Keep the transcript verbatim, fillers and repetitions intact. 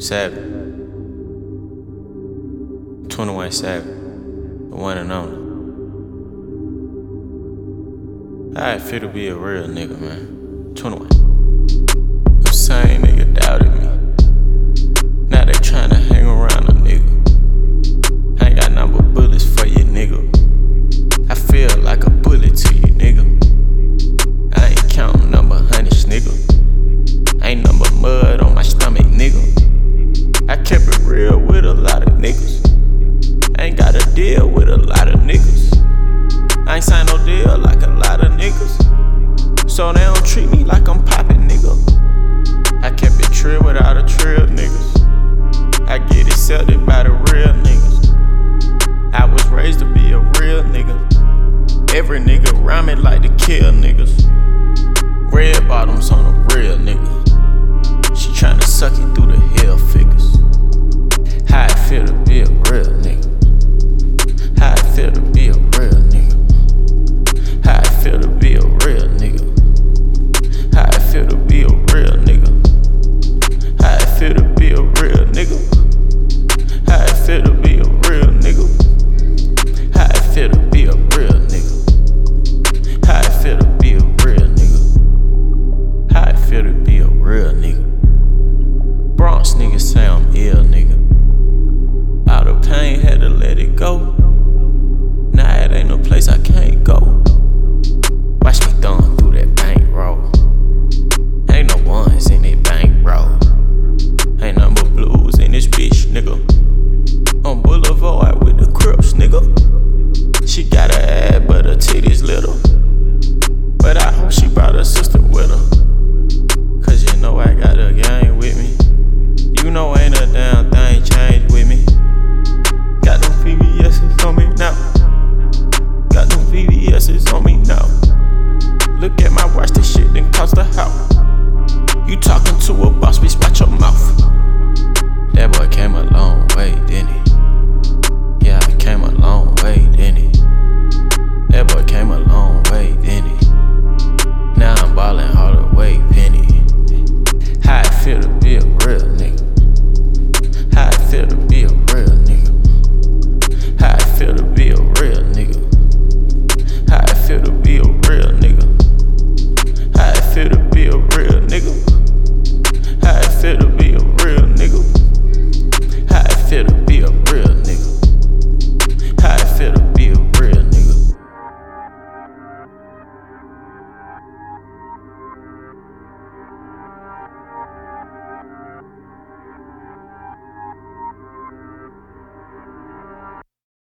Savage. twenty-one Savage. The one and only. How it feel to be a real nigga, man. twenty-one. Them same nigga doubted me. Now they tryna hang around a nigga. I ain't got nothing but bullets for you, nigga. I feel like a bullet to you, nigga. I ain't counting number hundreds, nigga. Ain't number mud on my stomach, nigga. I kept it real with a lot of niggas. I ain't gotta deal with a lot of niggas. I ain't signed no deal like a lot of niggas. So they don't treat me like I'm poppin', nigga. I kept it trill without a trill, niggas. I get accepted by the real niggas. I was raised to be a real nigga. Every nigga around me like to kill niggas. Red bottoms on a real nigga. She tryna suck it through the hell figures. How it feel to be a real nigga. How it feel to be a real nigga. How it feel to be a real nigga. How it feel to be a real nigga. How it feel to be a real nigga. How it feel to be a real nigga. How it feel to be a real nigga. How it feel to be a real nigga. How it feel to be a real nigga. Bronx niggas say I'm ill, nigga. All the pain had to let it go. Now it ain't no place I can't go. Watch me thumb through that bankroll. Ain't no ones in that bankroll. Ain't nothing but blues in this bitch, nigga. On Boulevard with the Crips, nigga. She got her ass, but her titties little. But I hope she brought her sister with her. Cause you know I got a gang with me. You know ain't a damn thing changed with me. Got them V V S's on me now. Got them V V S's on me now. Look at my watch, this shit done cost a house. You talking to a boss, bitch, watch your mouth. That boy came a long way, didn't he? Yeah, I came a long way, didn't he? That boy came a long way, didn't he? Now I'm ballin' all the way, penny. How it feel to be a real nigga. How it feel to be a real nigga. How it feel to be a real nigga. How it feel to be a real nigga. How it feel to be a real nigga. How it feel to